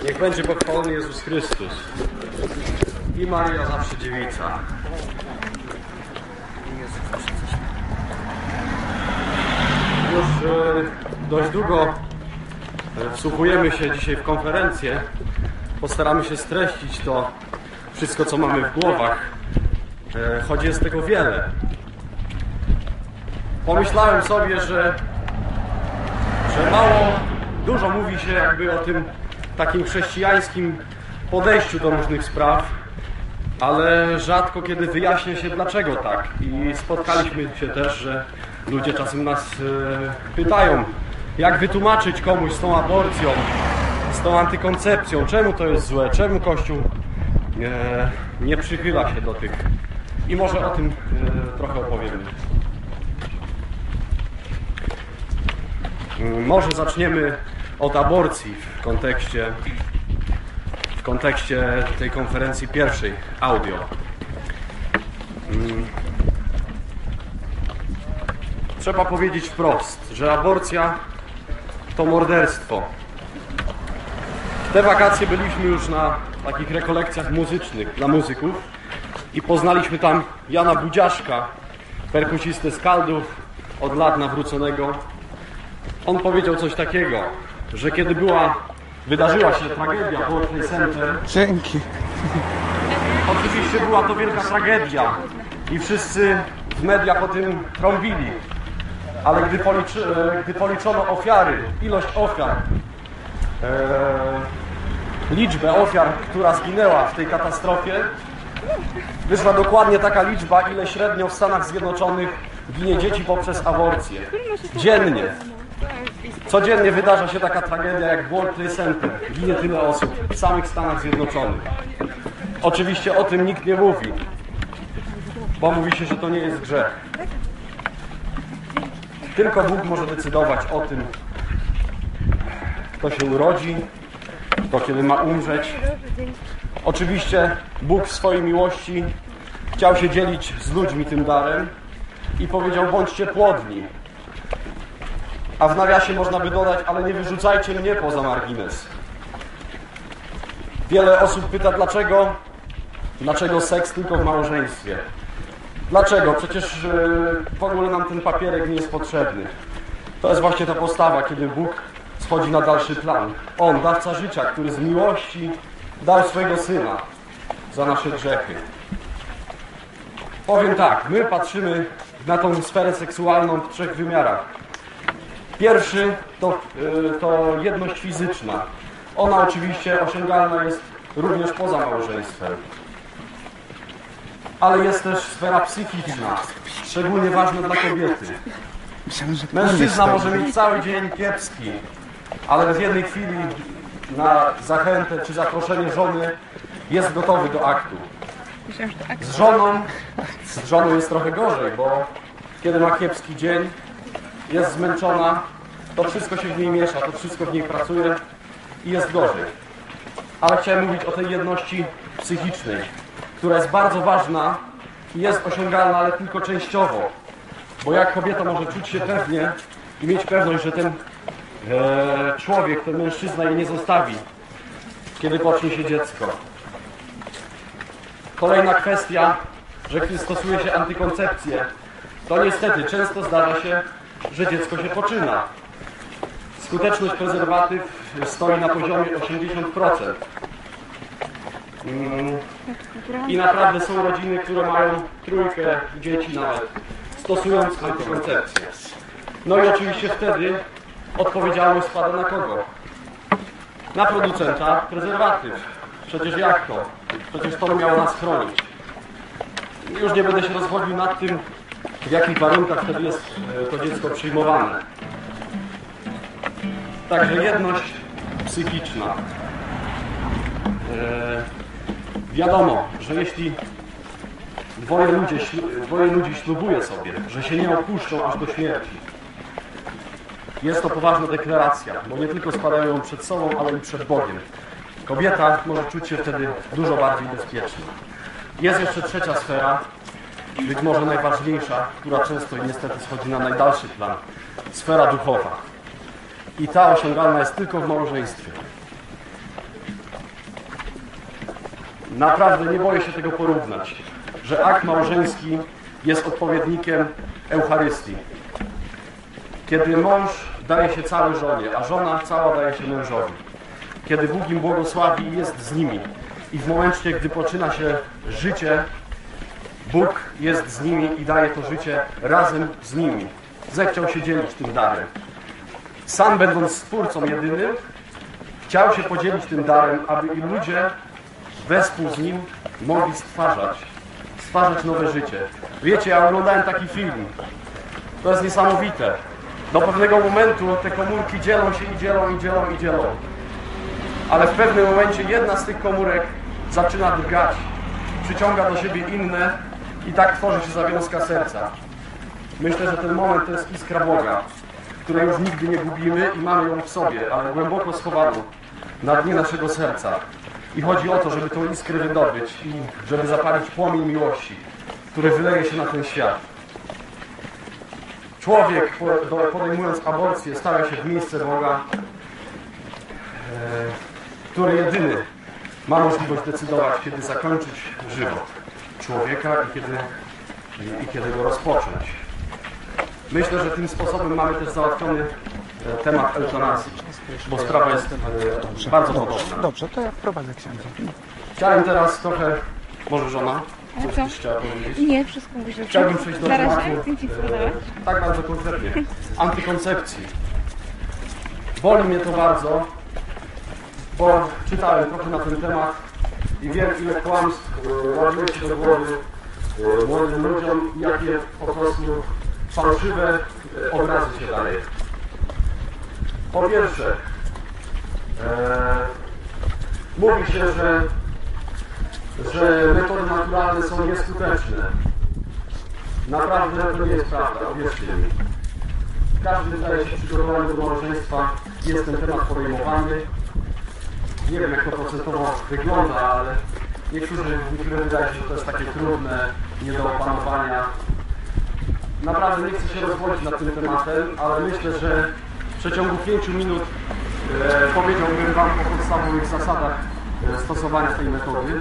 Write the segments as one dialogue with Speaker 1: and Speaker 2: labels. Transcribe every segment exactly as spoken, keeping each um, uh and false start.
Speaker 1: Niech będzie pochwalony Jezus Chrystus i Maria zawsze dziewica. Już e, dość długo e, wsłuchujemy się dzisiaj w konferencję. Postaramy się streścić to wszystko, co mamy w głowach, e, choć jest tego wiele. Pomyślałem sobie, że, że mało, dużo mówi się jakby o tym takim chrześcijańskim podejściu do różnych spraw, ale rzadko kiedy wyjaśnia się, dlaczego tak. I spotkaliśmy się też, że ludzie czasem nas e, pytają, jak wytłumaczyć komuś z tą aborcją, z tą antykoncepcją, czemu to jest złe, czemu Kościół e, nie przychyla się do tych. I może o tym e, trochę opowiemy. Może zaczniemy od aborcji w kontekście, w kontekście tej konferencji pierwszej, audio. Trzeba powiedzieć wprost, że aborcja to morderstwo. W te wakacje byliśmy już na takich rekolekcjach muzycznych dla muzyków i poznaliśmy tam Jana Budziaszka, perkusistę z Kaldów, od lat nawróconego. On powiedział coś takiego, że kiedy była, wydarzyła się tragedia World Trade Center,
Speaker 2: Dzięki.
Speaker 1: oczywiście była to wielka tragedia i wszyscy w mediach o tym trąbili, ale gdy, policzy, gdy policzono ofiary, ilość ofiar, e, liczbę ofiar, która zginęła w tej katastrofie, wyszła dokładnie taka liczba, ile średnio w Stanach Zjednoczonych ginie dzieci poprzez aborcję. Dziennie. Codziennie wydarza się taka tragedia jak World Trade Center. Ginie tyle osób w samych Stanach Zjednoczonych. Oczywiście o tym nikt nie mówi, bo mówi się, że to nie jest grzech. Tylko Bóg może decydować o tym, kto się urodzi, kto kiedy ma umrzeć. Oczywiście Bóg w swojej miłości chciał się dzielić z ludźmi tym darem i powiedział: bądźcie płodni. A w nawiasie można by dodać: ale nie wyrzucajcie mnie poza margines. Wiele osób pyta, dlaczego, dlaczego seks tylko w małżeństwie? Dlaczego? Przecież w ogóle nam ten papierek nie jest potrzebny. To jest właśnie ta postawa, kiedy Bóg schodzi na dalszy plan. On, dawca życia, który z miłości dał swojego Syna za nasze grzechy. Powiem tak, my patrzymy na tą sferę seksualną w trzech wymiarach. Pierwszy to, to jedność fizyczna. Ona oczywiście osiągalna jest również poza małżeństwem. Ale jest też sfera psychiczna, szczególnie ważna dla kobiety. Mężczyzna może mieć cały dzień kiepski, ale w jednej chwili na zachętę czy zaproszenie żony jest gotowy do aktu. Z żoną, z żoną jest trochę gorzej, bo kiedy ma kiepski dzień, jest zmęczona, to wszystko się w niej miesza, to wszystko w niej pracuje i jest gorzej. Ale chciałem mówić o tej jedności psychicznej, która jest bardzo ważna i jest osiągalna, ale tylko częściowo. Bo jak kobieta może czuć się pewnie i mieć pewność, że ten e, człowiek, ten mężczyzna jej nie zostawi, kiedy pocznie się dziecko. Kolejna kwestia, że gdy stosuje się antykoncepcję, to niestety często zdarza się, że dziecko się poczyna. Skuteczność prezerwatyw stoi na poziomie osiemdziesiąt procent. I naprawdę są rodziny, które mają trójkę dzieci nawet, stosując antykoncepcję. No i oczywiście wtedy odpowiedzialność spada na kogo? Na producenta prezerwatyw. Przecież jak to? Przecież to miało nas chronić. Już nie będę się rozwodził nad tym, w jakich warunkach wtedy jest to dziecko przyjmowane. Także jedność psychiczna. E, wiadomo, że jeśli dwoje ludzi, dwoje ludzi ślubuje sobie, że się nie opuszczą aż do śmierci, jest to poważna deklaracja, bo nie tylko składają ją przed sobą, ale i przed Bogiem. Kobieta może czuć się wtedy dużo bardziej bezpieczna. Jest jeszcze trzecia sfera, być może najważniejsza, która często i niestety schodzi na najdalszy plan. Sfera duchowa. I ta osiągalna jest tylko w małżeństwie. naprawdę nie boję się tego porównać, że akt małżeński jest odpowiednikiem Eucharystii. Kiedy mąż daje się cały żonie, a żona cała daje się mężowi. Kiedy Bóg im błogosławi i jest z nimi. I w momencie, gdy poczyna się życie, Bóg jest z nimi i daje to życie razem z nimi. Zechciał się dzielić tym darem. Sam będąc Stwórcą jedynym, chciał się podzielić tym darem, aby i ludzie wespół z Nim mogli stwarzać. Stwarzać nowe życie. Wiecie, ja oglądałem taki film. To jest niesamowite. Do pewnego momentu te komórki dzielą się i dzielą, i dzielą, i dzielą. Ale w pewnym momencie jedna z tych komórek zaczyna drgać. Przyciąga do siebie inne i tak tworzy się zawiązka serca. Myślę, że ten moment to jest iskra Boga, której już nigdy nie gubimy i mamy ją w sobie, ale głęboko schowaną na dnie naszego serca. I chodzi o to, żeby tą iskrę wydobyć i żeby zapalić płomień miłości, który wyleje się na ten świat. Człowiek, podejmując aborcję, stawia się w miejsce Boga, który jedyny ma możliwość decydować, kiedy zakończyć żywot człowieka i kiedy, i, i kiedy go rozpocząć. Myślę, że tym sposobem mamy też załatwiony temat eutanazji, bo sprawa jest e, bardzo podobna.
Speaker 2: Dobrze, to ja wprowadzę księdza.
Speaker 1: Chciałem teraz trochę, może żona, coś
Speaker 3: co?
Speaker 1: byś chciała powiedzieć?
Speaker 3: Nie, wszystko mówisz, że
Speaker 1: Chciałbym przejść do
Speaker 3: na
Speaker 1: tematu,
Speaker 3: razie? Dzięki,
Speaker 1: e, tak bardzo konkretnie, antykoncepcji. Boli mnie to bardzo, bo czytałem trochę na ten temat i wiem, ile kłamstw ładuje się do głowy e, młodym ludziom i jakie po prostu fałszywe e, obrazy się daje. Po pierwsze, e, mówi się, że, że metody naturalne są nieskuteczne. Naprawdę to nie jest prawda, uwierzcie mi. Każdy zdaje się przygotowany do małżeństwa, jest ten temat podejmowany. Nie wiem, jak to procentowo wygląda, ale niektórzy, niektórym wydaje się, że to jest takie trudne, nie do opanowania. Naprawdę nie chcę się rozwodzić nad tym tematem, ale myślę, że w przeciągu pięciu minut e, powiedziałbym Wam o podstawowych zasadach e, stosowania tej metody.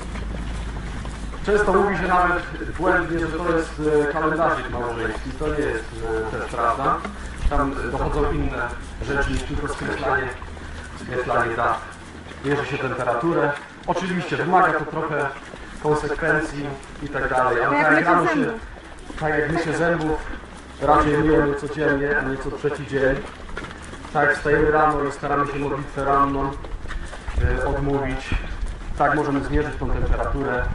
Speaker 1: Często mówi się nawet błędnie, że to jest e, kalendarzyk małżeński. To nie jest e, też prawda. Tam dochodzą inne rzeczy niż tylko skreślanie, skreślanie dat. Mierzy się temperaturę. Oczywiście wymaga to trochę konsekwencji i tak dalej, ale tak jak rano się, tak jak mycie zębów, raczej myjemy codziennie, a nie co trzeci dzień. Tak jak wstajemy rano i staramy się modlitwę ranną y, odmówić, tak możemy zmierzyć tą temperaturę.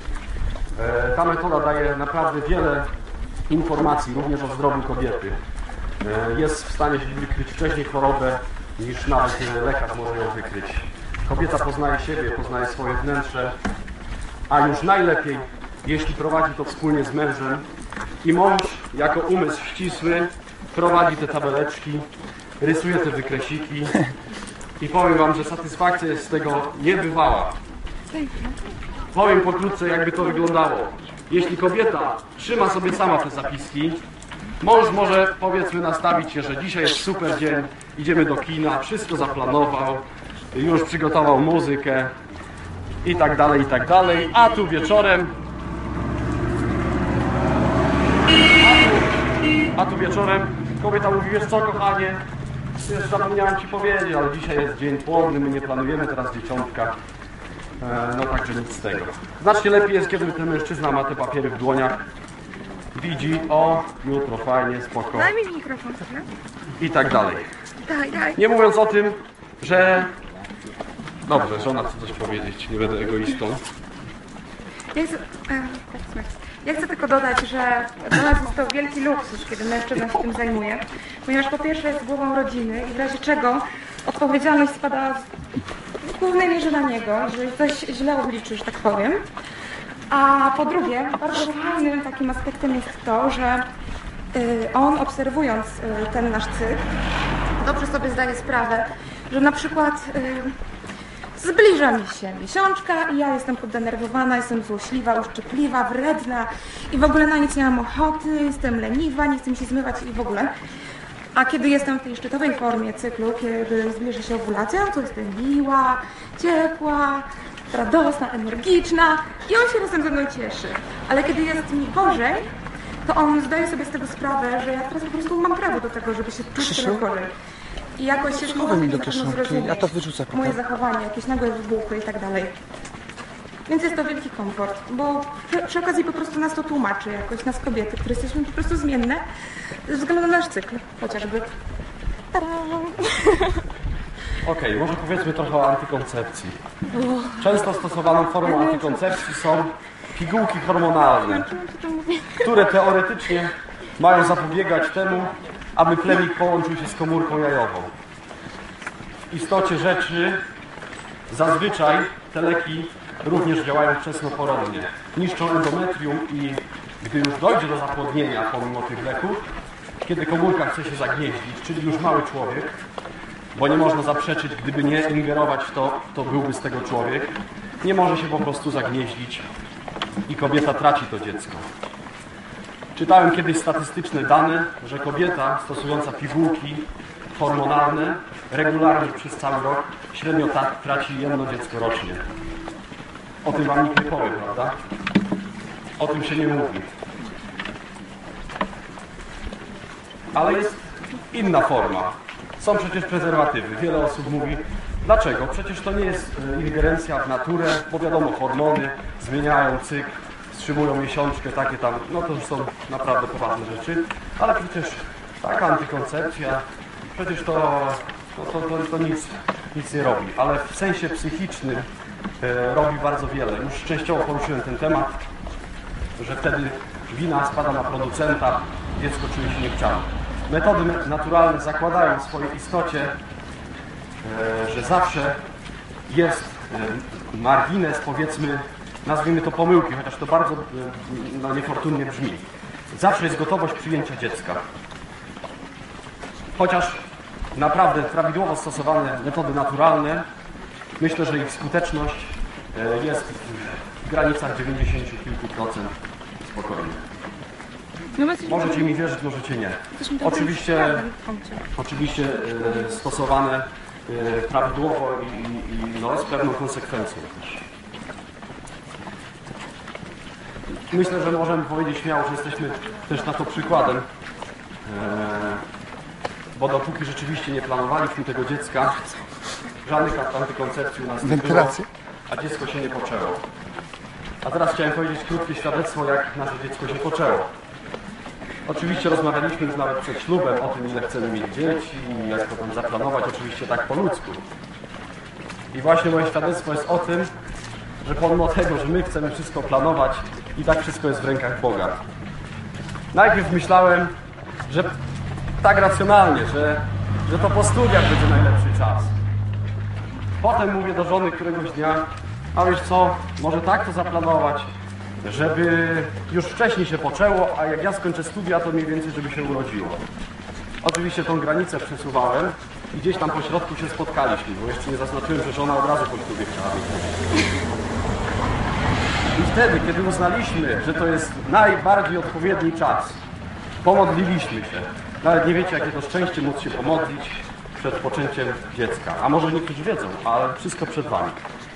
Speaker 1: Y, ta metoda daje naprawdę wiele informacji, również o zdrowiu kobiety. Y, jest w stanie wykryć wcześniej chorobę, niż nawet lekarz może ją wykryć. Kobieta poznaje siebie, poznaje swoje wnętrze, a już najlepiej, jeśli prowadzi to wspólnie z mężem i mąż, jako umysł ścisły, prowadzi te tabeleczki, rysuje te wykresiki i powiem Wam, że satysfakcja jest z tego niebywała. Powiem pokrótce, jakby to wyglądało. Jeśli kobieta trzyma sobie sama te zapiski, mąż może, powiedzmy, nastawić się, że dzisiaj jest super dzień, idziemy do kina, wszystko zaplanował, już przygotował muzykę i tak dalej, i tak dalej, a tu wieczorem a tu, a tu wieczorem kobieta mówi, wiesz co, kochanie, wiesz, zapomniałem Ci powiedzieć, ale dzisiaj jest dzień płodny, my nie planujemy teraz dzieciątka, e, no także nic z tego. Znacznie lepiej jest, kiedy ten mężczyzna ma te papiery w dłoniach, widzi, o, jutro fajnie, spoko.
Speaker 3: Daj mi mikrofon, nie?
Speaker 1: I tak dalej.
Speaker 3: Daj, daj.
Speaker 1: Nie mówiąc o tym, że... Dobrze, żona chce coś powiedzieć, nie będę egoistą.
Speaker 3: Ja chcę, e, ja chcę tylko dodać, że dla nas jest to wielki luksus, kiedy mężczyzna się tym zajmuje, ponieważ po pierwsze jest głową rodziny i w razie czego odpowiedzialność spada w głównej mierze na niego, jeżeli coś źle obliczy, że tak powiem. A po drugie, bardzo fajnym takim aspektem jest to, że y, on, obserwując y, ten nasz cykl, dobrze sobie zdaje sprawę, że na przykład y, zbliża mi się miesiączka i ja jestem poddenerwowana, jestem złośliwa, uszczypliwa, wredna i w ogóle na nic nie mam ochoty, jestem leniwa, nie chcę mi się zmywać i w ogóle. A kiedy jestem w tej szczytowej formie cyklu, kiedy zbliży się owulacja, to jestem miła, ciepła, radosna, energiczna i on się razem ze mną cieszy. Ale kiedy jest mi gorzej, to on zdaje sobie z tego sprawę, że ja teraz po prostu mam prawo do tego, żeby się czuć tyle gorzej. I jakoś się
Speaker 2: Schowaj mi do
Speaker 3: na pewno
Speaker 2: kieszonki,
Speaker 3: zrozumieć
Speaker 2: ja to wyrzucę potem.
Speaker 3: moje zachowanie, jakieś nagłe wybuchy i tak dalej. Więc jest to wielki komfort, bo przy, przy okazji po prostu nas to tłumaczy jakoś, nas kobiety, które jesteśmy po prostu zmienne ze względu na nasz cykl, chociażby. Tada!
Speaker 1: Okej, może powiedzmy trochę o antykoncepcji. Często stosowaną formą antykoncepcji są pigułki hormonalne, które teoretycznie mają zapobiegać temu, aby plemnik połączył się z komórką jajową. W istocie rzeczy zazwyczaj te leki również działają wczesnoporodnie. Niszczą endometrium i gdy już dojdzie do zapłodnienia pomimo tych leków, kiedy komórka chce się zagnieździć, czyli już mały człowiek, bo nie można zaprzeczyć, gdyby nie ingerować w to, to byłby z tego człowiek, nie może się po prostu zagnieździć i kobieta traci to dziecko. Czytałem kiedyś statystyczne dane, że kobieta stosująca pigułki hormonalne regularnie przez cały rok średnio tak traci jedno dziecko rocznie. O tym wam nikt nie powie, prawda? O tym się nie mówi. Ale jest inna forma. Są przecież prezerwatywy. Wiele osób mówi, dlaczego? Przecież to nie jest ingerencja w naturę, bo wiadomo, hormony zmieniają cykl, wstrzymują miesiączkę, takie tam, no to już są naprawdę poważne rzeczy. Ale przecież taka antykoncepcja, przecież to, to, to, to, to nic, nic nie robi. Ale w sensie psychicznym e, robi bardzo wiele. Już częściowo poruszyłem ten temat, że wtedy wina spada na producenta, dziecko czuje się niechciane. Metody naturalne zakładają w swojej istocie, e, że zawsze jest e, margines, powiedzmy, nazwijmy to pomyłki, chociaż to bardzo e, no, niefortunnie brzmi. Zawsze jest gotowość przyjęcia dziecka. Chociaż naprawdę prawidłowo stosowane metody naturalne, myślę, że ich skuteczność e, jest w granicach dziewięćdziesiąt kilku procent spokojnie.
Speaker 3: No my jesteśmy
Speaker 1: Możecie mi wierzyć, możecie nie.
Speaker 3: jesteśmy tacy
Speaker 1: Oczywiście,
Speaker 3: sprawni w kącie.
Speaker 1: oczywiście e, stosowane e, prawidłowo i, i no, z pewną konsekwencją też. Myślę, że możemy powiedzieć śmiało, że jesteśmy też na to przykładem, e, bo dopóki rzeczywiście nie planowaliśmy tego dziecka, żadnych antykoncepcji u nas nie było, a dziecko się nie poczęło. A teraz chciałem powiedzieć krótkie świadectwo, jak nasze dziecko się poczęło. Oczywiście rozmawialiśmy już nawet przed ślubem o tym, ile chcemy mieć dzieci i jak to tam zaplanować, oczywiście tak po ludzku. I właśnie moje świadectwo jest o tym, że pomimo tego, że my chcemy wszystko planować, i tak wszystko jest w rękach Boga. Najpierw myślałem, że tak racjonalnie, że, że to po studiach będzie najlepszy czas. Potem mówię do żony któregoś dnia, a wiesz co, może tak to zaplanować, żeby już wcześniej się poczęło, a jak ja skończę studia, to mniej więcej, żeby się urodziło. Oczywiście tą granicę przesuwałem i gdzieś tam po środku się spotkaliśmy, bo jeszcze nie zaznaczyłem, że żona od razu po ślubie chciała mieć. I wtedy, kiedy uznaliśmy, że to jest najbardziej odpowiedni czas, pomodliliśmy się. Nawet nie wiecie, jakie to szczęście móc się pomodlić przed poczęciem dziecka. A może niektórzy wiedzą, ale wszystko przed wami.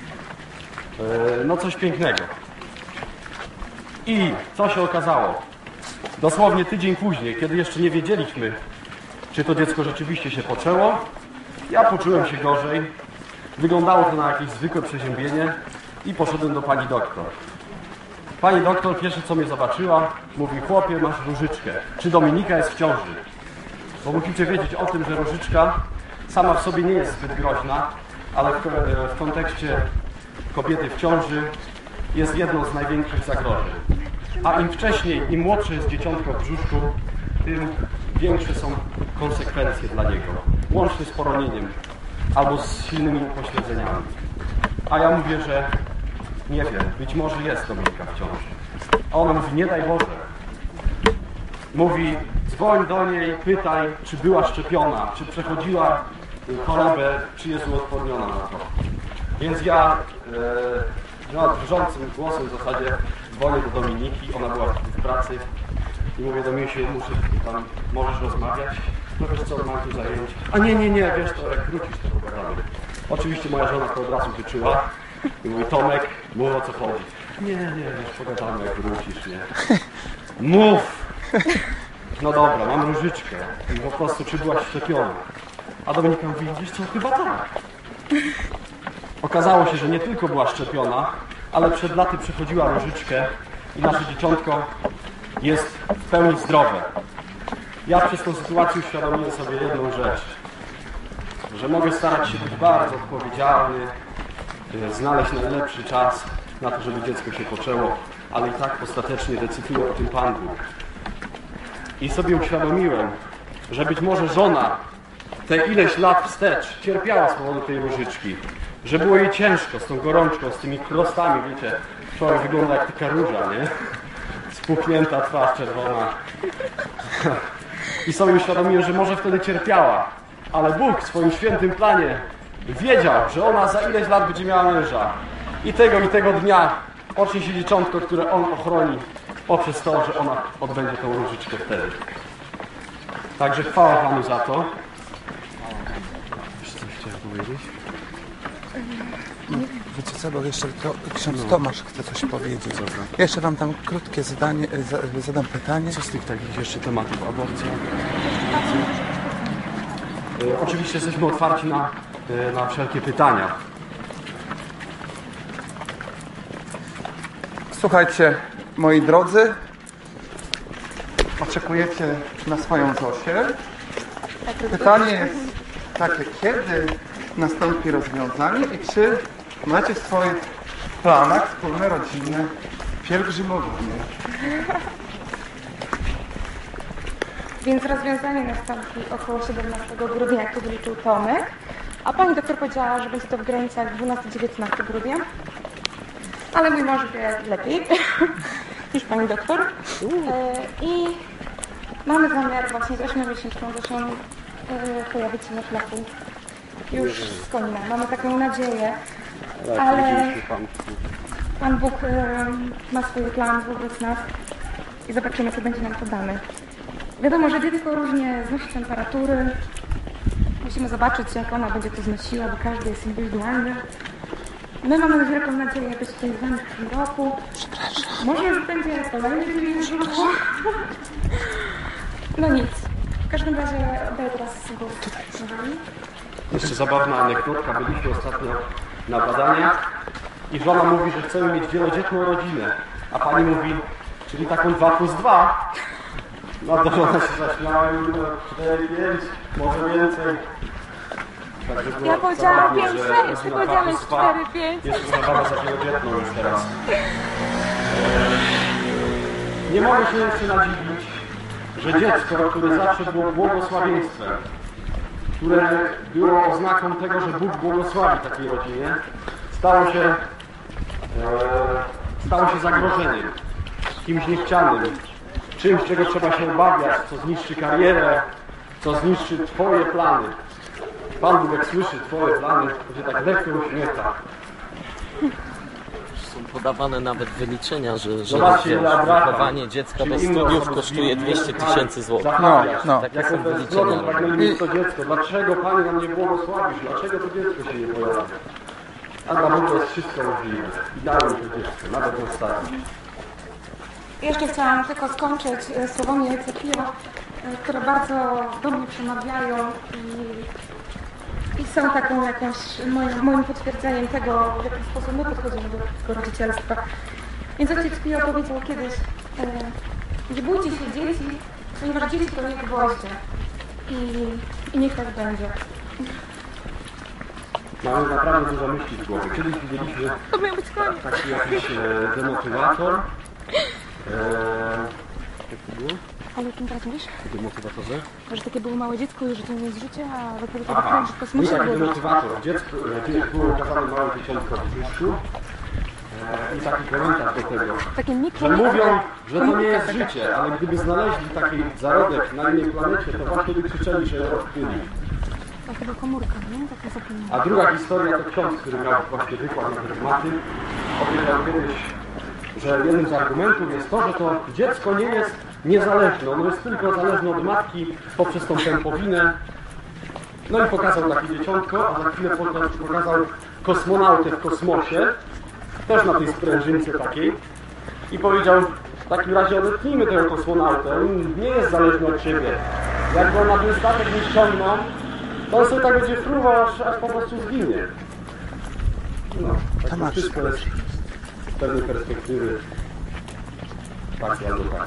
Speaker 1: No coś pięknego. I co się okazało? Dosłownie tydzień później, kiedy jeszcze nie wiedzieliśmy, czy to dziecko rzeczywiście się poczęło, ja poczułem się gorzej. Wyglądało to na jakieś zwykłe przeziębienie i poszedłem do pani doktor. Pani doktor pierwsze co mnie zobaczyła, mówi: chłopie, masz różyczkę. Czy Dominika jest w ciąży? Bo musicie wiedzieć o tym, że różyczka sama w sobie nie jest zbyt groźna, ale w, w kontekście kobiety w ciąży jest jedną z największych zagrożeń. A im wcześniej, im młodsze jest dzieciątko w brzuszku, tym większe są konsekwencje dla niego. Łącznie z poronieniem albo z silnymi upośledzeniami. A ja mówię, że nie wiem, być może jest Dominika w ciąży. A ona mówi: nie daj Boże. Mówi: dzwoń do niej, pytaj, czy była szczepiona, czy przechodziła chorobę, czy jest uodporniona na to. Więc ja e, no, drżącym głosem w zasadzie dzwonię do Dominiki, ona była w pracy i mówię do mnie: muszę, tam, możesz rozmawiać. no wiesz co, mam tu zajęcie. A nie, nie, nie, wiesz to, jak wrócisz, to pogadamy. Oczywiście moja żona to od razu wyczuła i mówi, Tomek, mów o co chodzi. Nie, nie, wiesz, pogadamy jak wrócisz, nie. Mów! No dobra, mam różyczkę i po prostu czy byłaś szczepiona? A Dominika mówi, wiesz co, chyba tak. Okazało się, że nie tylko była szczepiona, ale przed laty przechodziła różyczkę i nasze dzieciątko jest w pełni zdrowe. Ja przez tą sytuację uświadomiłem sobie jedną rzecz, że mogę starać się być bardzo odpowiedzialny, znaleźć najlepszy czas na to, żeby dziecko się poczęło, ale i tak ostatecznie decyduje o tym Pan Bóg. I sobie uświadomiłem, że być może żona te ileś lat wstecz cierpiała z powodu tej różyczki, że było jej ciężko z tą gorączką, z tymi chrostami, wiecie, człowiek wygląda jak taka róża, nie? Spuchnięta twarz czerwona. I sobie uświadomiłem, że może wtedy cierpiała, ale Bóg w swoim świętym planie wiedział, że ona za ileś lat będzie miała męża. I tego i tego dnia pocznie się dzieciątko, które On ochroni poprzez to, że ona odbędzie tą różyczkę wtedy. Także chwała Panu za to. Jeszcze coś chciałem powiedzieć?
Speaker 2: Wiecie co, bo jeszcze to, ksiądz Tomasz chce coś powiedzieć. Jeszcze wam tam krótkie zadanie, za, zadam pytanie.
Speaker 1: Co z tych takich jeszcze tematów? Aborcja? E, oczywiście jesteśmy otwarci na, e, na wszelkie pytania.
Speaker 2: Słuchajcie, moi drodzy, oczekujecie na swoją Zosię. Pytanie jest takie, kiedy nastąpi rozwiązanie i czy macie w swoich planach wspólne rodzinne pielgrzymowanie?
Speaker 3: Więc rozwiązanie nastąpi około siedemnastego grudnia, jak to wyliczył Tomek. A pani doktor powiedziała, że będzie to w granicach dwunastego do dziewiętnastego grudnia. Ale mój mąż wie lepiej niż pani doktor. E, I mamy zamiar właśnie z ośmiomiesięczną Zosią e, pojawić się na szlaku już z Konina. Mamy taką nadzieję, ale Pan Bóg e, ma swój plan wobec nas i zobaczymy, co będzie nam to dane. Wiadomo, że dziecko różnie znosi temperatury. Musimy zobaczyć, jak ona będzie to znosiła, bo każdy jest indywidualny. My mamy wielką nadzieję być tutaj z wami w tym roku. Przepraszam. Może będzie kolejny dzień w roku. No nic. W każdym razie oddaję teraz głos.
Speaker 1: Jeszcze zabawna anegdotka. Byliśmy ostatnio na badaniach i żona mówi, że chcemy mieć wielodzietną rodzinę. A pani mówi, czyli taką dwa plus dwa. No to żona się zaśmiała i mówi, cztery, pięć, może więcej. Tak,
Speaker 3: ja powiedziałam pięć, sześć, ty powiedziałeś cztery, pięć.
Speaker 1: Jest uznawana za wielodzietną już teraz. Nie mogę się jeszcze nadziwić, że dziecko, które zawsze było błogosławieństwem, które było oznaką tego, że Bóg błogosławi takiej rodzinie, stało się, e, stało się zagrożeniem, kimś niechcianym, czymś, czego trzeba się obawiać, co zniszczy karierę, co zniszczy Twoje plany. Pan Bóg, jak słyszy Twoje plany, to się tak lekko uśmiecha.
Speaker 4: Są podawane nawet wyliczenia, że, że
Speaker 1: Zobaczcie,
Speaker 4: wychowanie dziecka bez studiów kosztuje dwieście tysięcy złotych.
Speaker 2: No, no.
Speaker 4: Takie są
Speaker 1: Jaką to jest
Speaker 4: wyliczenia.
Speaker 1: drogą, pragnę mieć to dziecko. Dlaczego Panie nam nie błogosławisz? Dlaczego to dziecko się nie pojawia? A dla Boga jest wszystko możliwe. I dałem to dziecko, nawet ostatnie.
Speaker 3: Jeszcze chciałam tylko skończyć e, słowami Ojca Pio, e, które bardzo do mnie przemawiają i, i są taką jakąś moim, moim potwierdzeniem tego, w jaki sposób my podchodzimy do tego rodzicielstwa. Więc Ojciec Pio powiedział kiedyś, e, nie bójcie się dzieci, ponieważ dzieci to nie gwoździe. I, I niech tak będzie.
Speaker 1: Mamy naprawdę dużo myśli w głowie. Kiedyś widzieliśmy
Speaker 3: To miał być koniec.
Speaker 1: taki jakiś e, demotywator. E, jak to było?
Speaker 3: Ale o czym teraz mówisz?
Speaker 1: Demotywatorze?
Speaker 3: Że takie było małe dziecko i że to nie jest życie, a dopiero to
Speaker 1: Aha,
Speaker 3: dokręci w
Speaker 1: był
Speaker 3: kosmosie
Speaker 1: taki
Speaker 3: było.
Speaker 1: demotywator. Dziecko, e, było ukazane małe dzieciątko w brzuszku. E, I taki komentarz do tego.
Speaker 3: Takie mikro...
Speaker 1: Że mówią, że to nie jest życie, ale gdyby znaleźli taki zarodek na innej planecie, to właśnie by krzyczeli, że ją odkryli.
Speaker 3: To chyba komórka, nie? Takie zapomnienie.
Speaker 1: A druga historia to ksiądz, który miał właśnie wykład na te tematy, powiedział kiedyś, że jednym z argumentów jest to, że to dziecko nie jest niezależny. On jest tylko zależny od matki poprzez tą pępowinę. No i pokazał takie dzieciątko, a za chwilę pokazał kosmonautę w kosmosie, też na tej sprężynce takiej, i powiedział: w takim razie odetnijmy tego kosmonautę, on nie jest zależny od ciebie. Jak go na ten statek nie ściągną, to on sobie tak będzie fruwał, aż, aż po prostu zginie. No, tak to wszystko jest z pewnej perspektywy takie albo takie.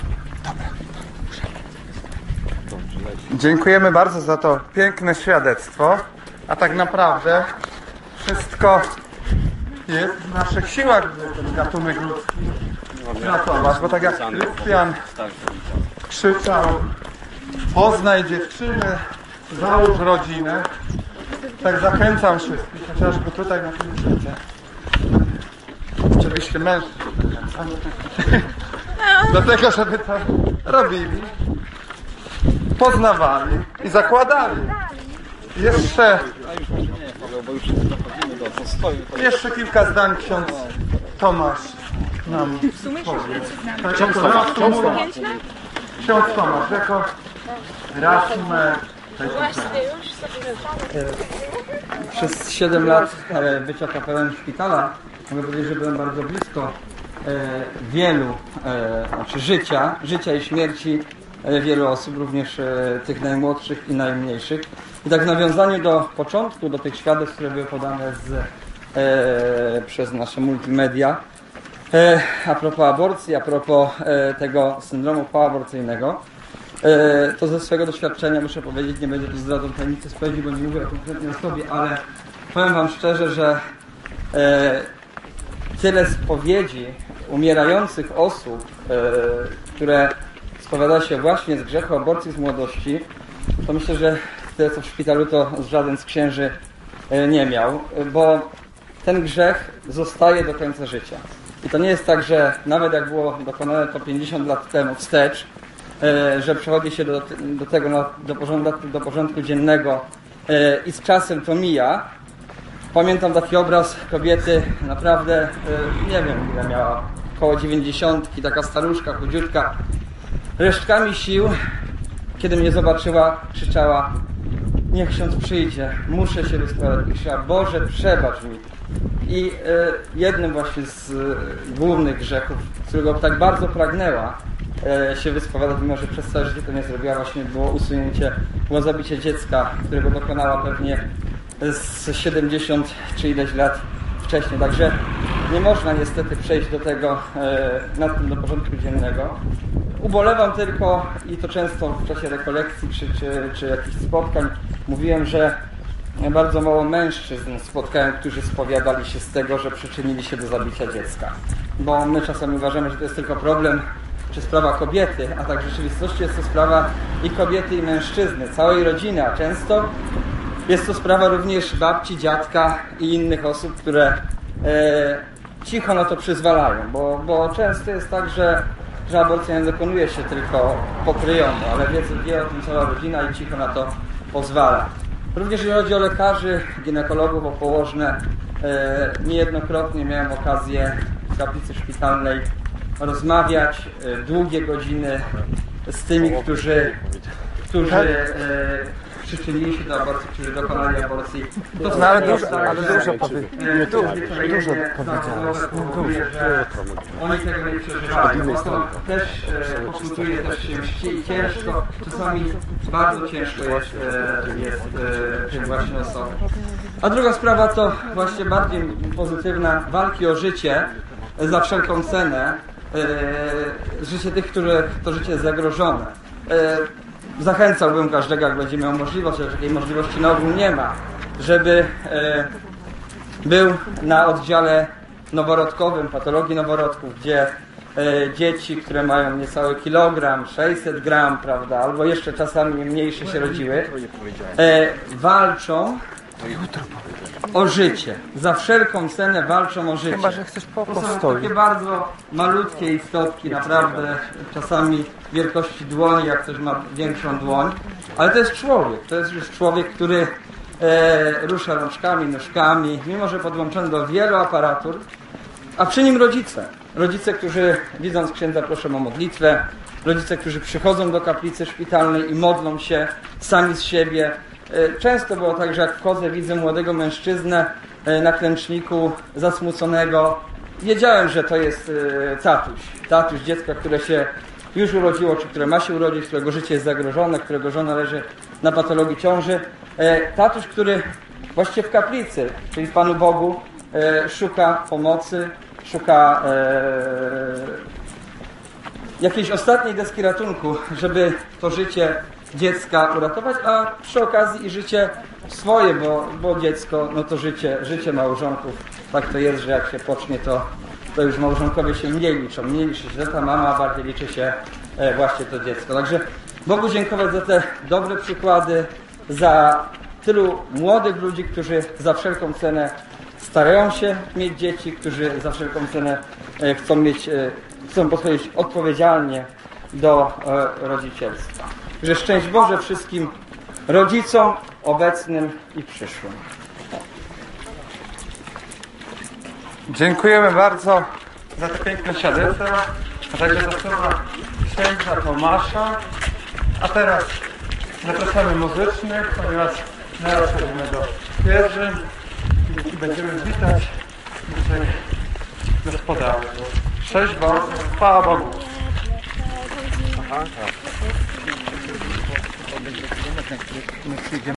Speaker 2: Dziękujemy bardzo za to piękne świadectwo, a tak naprawdę wszystko jest w naszych siłach, by ten gatunek ludzki ratować, bo tak jak Krystian krzyczał: poznaj dziewczynę, załóż rodzinę, tak zachęcam wszystkich, chociażby tutaj na tym świecie. Oczywiście mężczyzn zachęcam do tego, żeby to robili, poznawali i zakładali. Jeszcze, jeszcze kilka zdań ksiądz Tomasz nam powie. Ksiądz Tomasz, ksiądz Tomasz jako reasumę tej
Speaker 5: Przez siedem lat bycia kapelanem szpitala mogę powiedzieć, że byłem bardzo blisko wielu, znaczy życia, życia i śmierci wielu osób, również tych najmłodszych i najmniejszych. I tak w nawiązaniu do początku, do tych świadectw, które były podane z, e, przez nasze multimedia, e, a propos aborcji, a propos e, tego syndromu poaborcyjnego, e, to ze swojego doświadczenia muszę powiedzieć, nie będę tu zdradzał tajemnicy spowiedzi, bo nie mówię konkretnie o sobie, ale powiem wam szczerze, że e, tyle spowiedzi umierających osób, e, które spowiada się właśnie z grzechu aborcji z młodości, to myślę, że tyle co w szpitalu to żaden z księży nie miał, bo ten grzech zostaje do końca życia. I to nie jest tak, że nawet jak było dokonane to pięćdziesiąt lat temu wstecz, że przechodzi się do, do tego, do porządku, do porządku dziennego i z czasem to mija. Pamiętam taki obraz kobiety, naprawdę, nie wiem ile miała, około dziewięćdziesiątki, taka staruszka, chudziutka, resztkami sił. Kiedy mnie zobaczyła, krzyczała: niech ksiądz przyjdzie, muszę się wyspowiadać. I krzyczała: Boże, przebacz mi. I y, jednym właśnie z y, głównych grzechów, którego tak bardzo pragnęła y, się wyspowiadać, mimo że przez całe życie to nie zrobiła, właśnie było usunięcie, było zabicie dziecka, którego dokonała pewnie z siedemdziesiąt czy ileś lat wcześniej. Także nie można niestety przejść do tego, y, nad tym do porządku dziennego. Ubolewam tylko, i to często w czasie rekolekcji czy, czy, czy jakichś spotkań mówiłem, że bardzo mało mężczyzn spotkałem, którzy spowiadali się z tego, że przyczynili się do zabicia dziecka. Bo my czasami uważamy, że to jest tylko problem czy sprawa kobiety, a tak w rzeczywistości jest to sprawa i kobiety, i mężczyzny, całej rodziny, a często jest to sprawa również babci, dziadka i innych osób, które e, cicho na to przyzwalają, bo, bo często jest tak, że że aborcja nie dokonuje się tylko pokryjomo, ale wie, wie o tym cała rodzina i cicho na to pozwala. Również jeżeli chodzi o lekarzy, ginekologów, o położne, e, niejednokrotnie miałem okazję w kaplicy szpitalnej rozmawiać e, długie godziny z tymi, którzy, którzy e, przyczynili się do aborcji, którzy dokonali aborcji. To
Speaker 2: No ale
Speaker 5: jest
Speaker 2: dużo,
Speaker 5: tak,
Speaker 2: ale
Speaker 5: że-
Speaker 2: dużo powie-
Speaker 5: Dużo powiedziałeś. Oni tego nie przeżywają. O to też e, pokutuje, też się mści i ciężko, czasami bardzo ciężko jest, e, jest e, tym właśnie osobom. A druga sprawa to właśnie bardziej pozytywna, walki o życie za wszelką cenę, e, życie tych, których to życie jest zagrożone. E, Zachęcałbym każdego, jak będzie miał możliwość, ale takiej możliwości na ogół nie ma, żeby e, był na oddziale noworodkowym, patologii noworodków, gdzie e, dzieci, które mają niecały kilogram, sześćset gram, prawda, albo jeszcze czasami mniejsze się rodziły, e, walczą o życie. Za wszelką cenę walczą o życie.
Speaker 2: Chyba że chcesz po
Speaker 5: To są
Speaker 2: postoi.
Speaker 5: takie bardzo malutkie istotki, naprawdę czasami wielkości dłoni, jak ktoś ma większą dłoń, ale to jest człowiek, to jest już człowiek, który e, rusza rączkami, nóżkami, mimo że podłączony do wielu aparatur, a przy nim rodzice. Rodzice, którzy widząc księdza proszą o modlitwę, rodzice, którzy przychodzą do kaplicy szpitalnej i modlą się sami z siebie. Często było tak, że jak wchodzę, widzę młodego mężczyznę na klęczniku, zasmuconego. Wiedziałem, że to jest tatuś. Tatuś dziecka, które się już urodziło, czy które ma się urodzić, którego życie jest zagrożone, którego żona leży na patologii ciąży. Tatuś, który właściwie w kaplicy, czyli Panu Bogu, szuka pomocy, szuka jakiejś ostatniej deski ratunku, żeby to życie dziecka uratować, a przy okazji i życie swoje, bo, bo dziecko, no to życie, życie małżonków. Tak to jest, że jak się pocznie, to, to już małżonkowie się mniej liczą. Mniej liczy się ta mama, a bardziej liczy się właśnie to dziecko. Także Bogu dziękować za te dobre przykłady, za tylu młodych ludzi, którzy za wszelką cenę starają się mieć dzieci, którzy za wszelką cenę chcą mieć, chcą podchodzić odpowiedzialnie do rodzicielstwa. Że szczęść Boże wszystkim rodzicom obecnym i przyszłym.
Speaker 2: Dziękujemy bardzo za te piękne świadectwa, a także za słowa księdza Tomasza. A teraz zapraszamy muzycznych, ponieważ zaraz przechodzimy do wieży i będziemy witać naszych gospodarzy. Cześć Bogu, chwała Bogu. Aha.